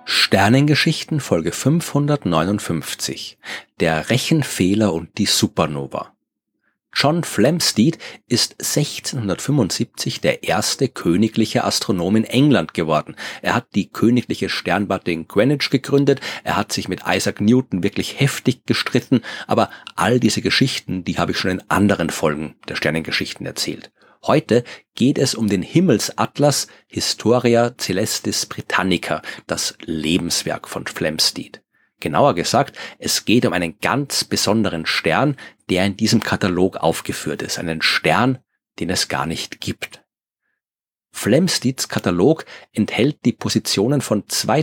Sternengeschichten Folge 559. Der Rechenfehler und die Supernova. John Flamsteed ist 1675 der erste königliche Astronom in England geworden. Er hat die königliche Sternwarte in Greenwich gegründet, er hat sich mit Isaac Newton wirklich heftig gestritten, aber all diese Geschichten, die habe ich schon in anderen Folgen der Sternengeschichten erzählt. Heute geht es um den Himmelsatlas Historia Celestis Britannica, das Lebenswerk von Flamsteed. Genauer gesagt, es geht um einen ganz besonderen Stern, der in diesem Katalog aufgeführt ist. Einen Stern, den es gar nicht gibt. Flamsteeds Katalog enthält die Positionen von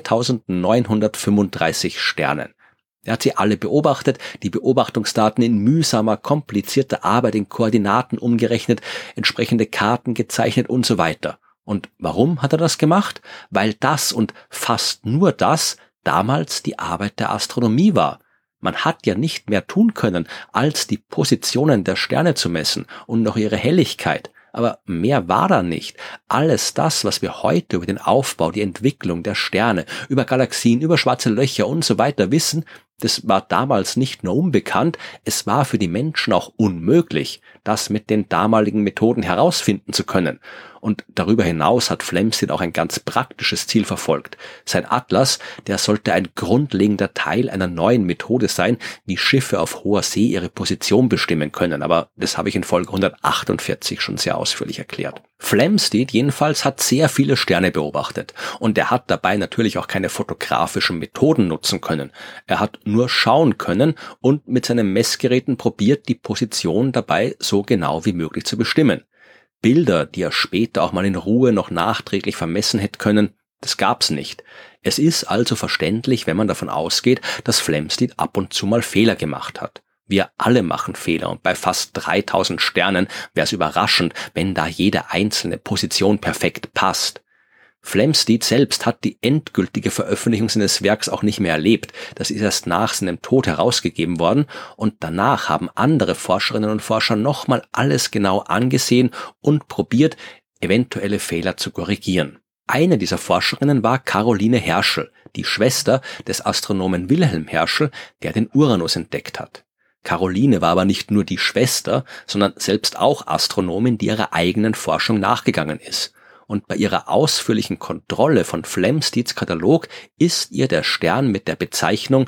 2935 Sternen. Er hat sie alle beobachtet, die Beobachtungsdaten in mühsamer, komplizierter Arbeit in Koordinaten umgerechnet, entsprechende Karten gezeichnet und so weiter. Und warum hat er das gemacht? Weil das und fast nur das damals die Arbeit der Astronomie war. Man hat ja nicht mehr tun können, als die Positionen der Sterne zu messen und noch ihre Helligkeit. Aber mehr war da nicht. Alles das, was wir heute über den Aufbau, die Entwicklung der Sterne, über Galaxien, über schwarze Löcher und so weiter wissen, das war damals nicht nur unbekannt, es war für die Menschen auch unmöglich, das mit den damaligen Methoden herausfinden zu können. Und darüber hinaus hat Flamsteed auch ein ganz praktisches Ziel verfolgt. Sein Atlas, der sollte ein grundlegender Teil einer neuen Methode sein, wie Schiffe auf hoher See ihre Position bestimmen können. Aber das habe ich in Folge 148 schon sehr ausführlich erklärt. Flamsteed jedenfalls hat sehr viele Sterne beobachtet. Und er hat dabei natürlich auch keine fotografischen Methoden nutzen können. Er hat nur schauen können und mit seinen Messgeräten probiert, die Position dabei so genau wie möglich zu bestimmen. Bilder, die er später auch mal in Ruhe noch nachträglich vermessen hätte können, das gab's nicht. Es ist also verständlich, wenn man davon ausgeht, dass Flamsteed ab und zu mal Fehler gemacht hat. Wir alle machen Fehler und bei fast 3000 Sternen wäre es überraschend, wenn da jede einzelne Position perfekt passt. Flamsteed selbst hat die endgültige Veröffentlichung seines Werks auch nicht mehr erlebt. Das ist erst nach seinem Tod herausgegeben worden und danach haben andere Forscherinnen und Forscher nochmal alles genau angesehen und probiert, eventuelle Fehler zu korrigieren. Eine dieser Forscherinnen war Caroline Herschel, die Schwester des Astronomen Wilhelm Herschel, der den Uranus entdeckt hat. Caroline war aber nicht nur die Schwester, sondern selbst auch Astronomin, die ihrer eigenen Forschung nachgegangen ist. Und bei ihrer ausführlichen Kontrolle von Flamsteeds Katalog ist ihr der Stern mit der Bezeichnung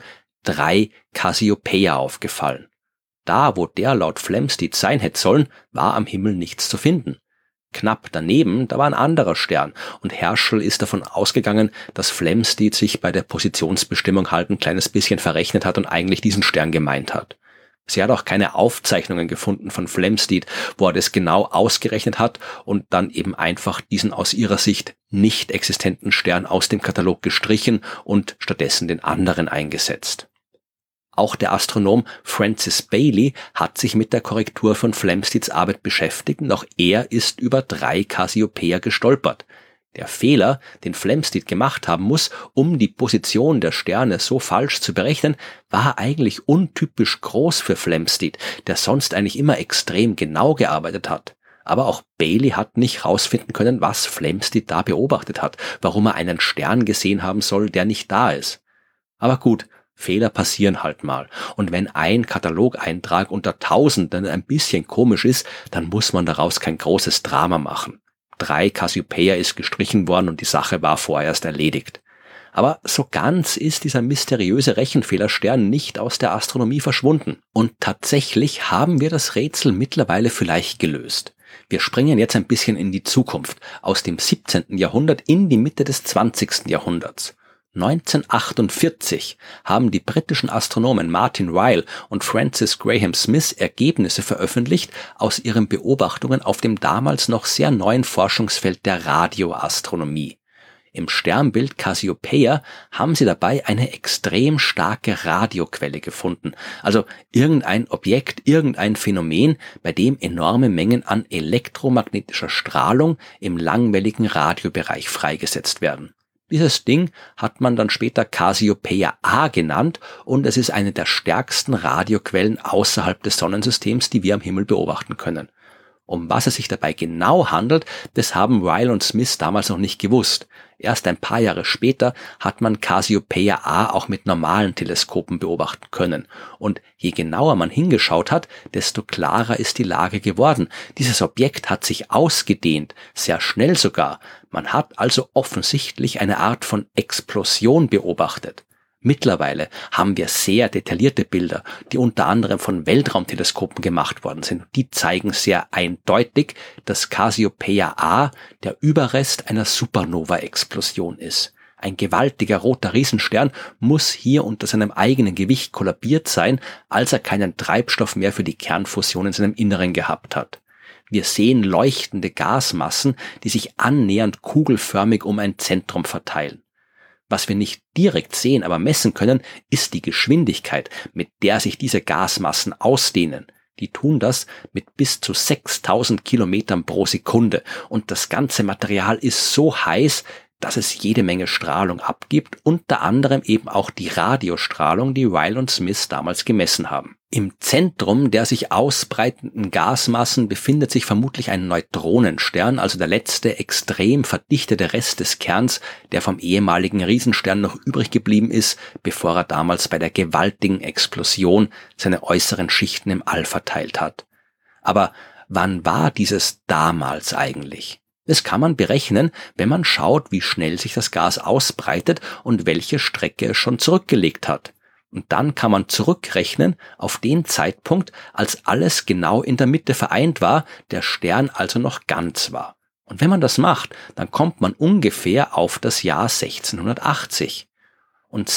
3 Cassiopeia aufgefallen. Da, wo der laut Flamsteed sein hätte sollen, war am Himmel nichts zu finden. Knapp daneben, da war ein anderer Stern und Herschel ist davon ausgegangen, dass Flamsteed sich bei der Positionsbestimmung halt ein kleines bisschen verrechnet hat und eigentlich diesen Stern gemeint hat. Sie hat auch keine Aufzeichnungen gefunden von Flamsteed, wo er das genau ausgerechnet hat und dann eben einfach diesen aus ihrer Sicht nicht existenten Stern aus dem Katalog gestrichen und stattdessen den anderen eingesetzt. Auch der Astronom Francis Baily hat sich mit der Korrektur von Flamsteeds Arbeit beschäftigt und auch er ist über 3 Cassiopeia gestolpert. Der Fehler, den Flamsteed gemacht haben muss, um die Position der Sterne so falsch zu berechnen, war eigentlich untypisch groß für Flamsteed, der sonst eigentlich immer extrem genau gearbeitet hat. Aber auch Baily hat nicht rausfinden können, was Flamsteed da beobachtet hat, warum er einen Stern gesehen haben soll, der nicht da ist. Aber gut, Fehler passieren halt mal. Und wenn ein Katalogeintrag unter Tausenden ein bisschen komisch ist, dann muss man daraus kein großes Drama machen. 3 Cassiopeia ist gestrichen worden und die Sache war vorerst erledigt. Aber so ganz ist dieser mysteriöse Rechenfehlerstern nicht aus der Astronomie verschwunden. Und tatsächlich haben wir das Rätsel mittlerweile vielleicht gelöst. Wir springen jetzt ein bisschen in die Zukunft, aus dem 17. Jahrhundert in die Mitte des 20. Jahrhunderts. 1948 haben die britischen Astronomen Martin Ryle und Francis Graham Smith Ergebnisse veröffentlicht aus ihren Beobachtungen auf dem damals noch sehr neuen Forschungsfeld der Radioastronomie. Im Sternbild Cassiopeia haben sie dabei eine extrem starke Radioquelle gefunden, also irgendein Objekt, irgendein Phänomen, bei dem enorme Mengen an elektromagnetischer Strahlung im langwelligen Radiobereich freigesetzt werden. Dieses Ding hat man dann später Cassiopeia A genannt und es ist eine der stärksten Radioquellen außerhalb des Sonnensystems, die wir am Himmel beobachten können. Um was es sich dabei genau handelt, das haben Ryle und Smith damals noch nicht gewusst. Erst ein paar Jahre später hat man Cassiopeia A auch mit normalen Teleskopen beobachten können. Und je genauer man hingeschaut hat, desto klarer ist die Lage geworden. Dieses Objekt hat sich ausgedehnt, sehr schnell sogar. Man hat also offensichtlich eine Art von Explosion beobachtet. Mittlerweile haben wir sehr detaillierte Bilder, die unter anderem von Weltraumteleskopen gemacht worden sind. Die zeigen sehr eindeutig, dass Cassiopeia A der Überrest einer Supernova-Explosion ist. Ein gewaltiger roter Riesenstern muss hier unter seinem eigenen Gewicht kollabiert sein, als er keinen Treibstoff mehr für die Kernfusion in seinem Inneren gehabt hat. Wir sehen leuchtende Gasmassen, die sich annähernd kugelförmig um ein Zentrum verteilen. Was wir nicht direkt sehen, aber messen können, ist die Geschwindigkeit, mit der sich diese Gasmassen ausdehnen. Die tun das mit bis zu 6000 Kilometern pro Sekunde. Und das ganze Material ist so heiß, dass es jede Menge Strahlung abgibt, unter anderem eben auch die Radiostrahlung, die Ryle und Smith damals gemessen haben. Im Zentrum der sich ausbreitenden Gasmassen befindet sich vermutlich ein Neutronenstern, also der letzte extrem verdichtete Rest des Kerns, der vom ehemaligen Riesenstern noch übrig geblieben ist, bevor er damals bei der gewaltigen Explosion seine äußeren Schichten im All verteilt hat. Aber wann war dieses damals eigentlich? Das kann man berechnen, wenn man schaut, wie schnell sich das Gas ausbreitet und welche Strecke es schon zurückgelegt hat. Und dann kann man zurückrechnen auf den Zeitpunkt, als alles genau in der Mitte vereint war, der Stern also noch ganz war. Und wenn man das macht, dann kommt man ungefähr auf das Jahr 1680. Und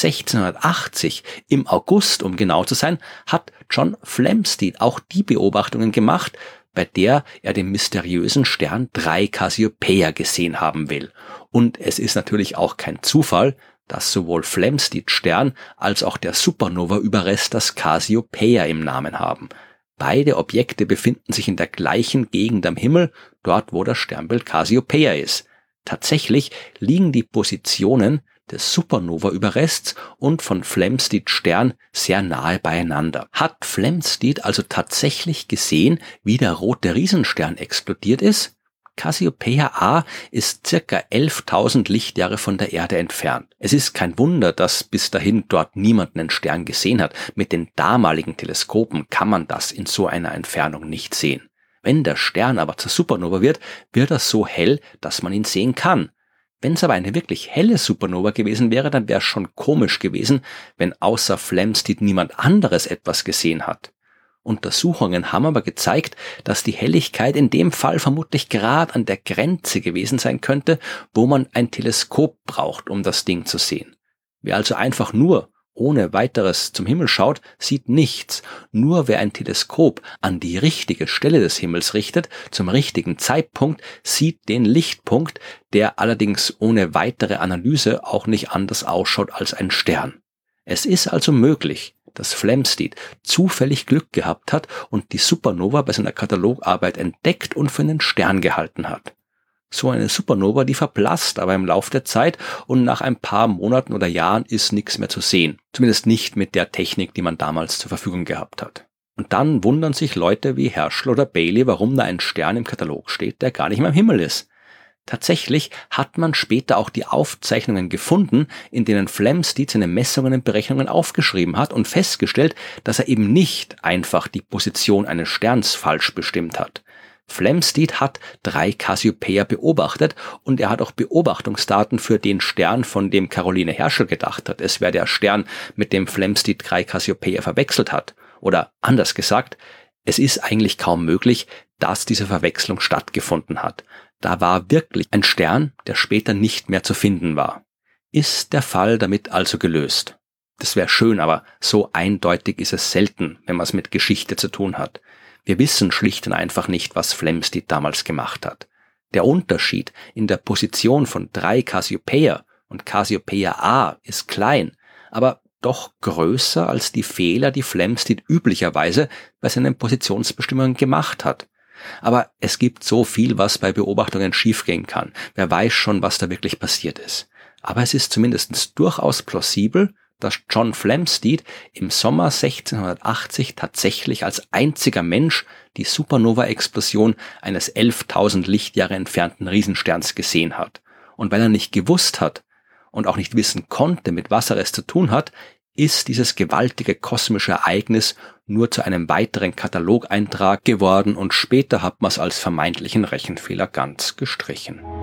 1680, im August, um genau zu sein, hat John Flamsteed auch die Beobachtungen gemacht, bei der er den mysteriösen Stern 3 Cassiopeia gesehen haben will. Und es ist natürlich auch kein Zufall, dass sowohl Flamsteed-Stern als auch der Supernova-Überrest das Cassiopeia im Namen haben. Beide Objekte befinden sich in der gleichen Gegend am Himmel, dort wo das Sternbild Cassiopeia ist. Tatsächlich liegen die Positionen des Supernova-Überrests und von Flamsteed-Stern sehr nahe beieinander. Hat Flamsteed also tatsächlich gesehen, wie der rote Riesenstern explodiert ist? Cassiopeia A ist circa 11.000 Lichtjahre von der Erde entfernt. Es ist kein Wunder, dass bis dahin dort niemand einen Stern gesehen hat. Mit den damaligen Teleskopen kann man das in so einer Entfernung nicht sehen. Wenn der Stern aber zur Supernova wird, wird er so hell, dass man ihn sehen kann. Wenn es aber eine wirklich helle Supernova gewesen wäre, dann wäre es schon komisch gewesen, wenn außer Flamsteed niemand anderes etwas gesehen hat. Untersuchungen haben aber gezeigt, dass die Helligkeit in dem Fall vermutlich gerade an der Grenze gewesen sein könnte, wo man ein Teleskop braucht, um das Ding zu sehen. Wer also einfach nur ohne weiteres zum Himmel schaut, sieht nichts. Nur wer ein Teleskop an die richtige Stelle des Himmels richtet, zum richtigen Zeitpunkt, sieht den Lichtpunkt, der allerdings ohne weitere Analyse auch nicht anders ausschaut als ein Stern. Es ist also möglich, dass Flamsteed zufällig Glück gehabt hat und die Supernova bei seiner Katalogarbeit entdeckt und für einen Stern gehalten hat. So eine Supernova, die verblasst aber im Lauf der Zeit und nach ein paar Monaten oder Jahren ist nichts mehr zu sehen. Zumindest nicht mit der Technik, die man damals zur Verfügung gehabt hat. Und dann wundern sich Leute wie Herschel oder Bailey, warum da ein Stern im Katalog steht, der gar nicht mehr im Himmel ist. Tatsächlich hat man später auch die Aufzeichnungen gefunden, in denen Flamsteed seine Messungen und Berechnungen aufgeschrieben hat und festgestellt, dass er eben nicht einfach die Position eines Sterns falsch bestimmt hat. Flamsteed hat 3 Cassiopeia beobachtet und er hat auch Beobachtungsdaten für den Stern, von dem Caroline Herschel gedacht hat. Es wäre der Stern, mit dem Flamsteed 3 Cassiopeia verwechselt hat. Oder anders gesagt, es ist eigentlich kaum möglich, dass diese Verwechslung stattgefunden hat. Da war wirklich ein Stern, der später nicht mehr zu finden war. Ist der Fall damit also gelöst? Das wäre schön, aber so eindeutig ist es selten, wenn man es mit Geschichte zu tun hat. Wir wissen schlicht und einfach nicht, was Flamsteed damals gemacht hat. Der Unterschied in der Position von 3 Cassiopeia und Cassiopeia A ist klein, aber doch größer als die Fehler, die Flamsteed üblicherweise bei seinen Positionsbestimmungen gemacht hat. Aber es gibt so viel, was bei Beobachtungen schiefgehen kann. Wer weiß schon, was da wirklich passiert ist. Aber es ist zumindest durchaus plausibel, dass John Flamsteed im Sommer 1680 tatsächlich als einziger Mensch die Supernova-Explosion eines 11.000 Lichtjahre entfernten Riesensterns gesehen hat. Und weil er nicht gewusst hat und auch nicht wissen konnte, mit was er es zu tun hat, ist dieses gewaltige kosmische Ereignis nur zu einem weiteren Katalogeintrag geworden und später hat man es als vermeintlichen Rechenfehler ganz gestrichen.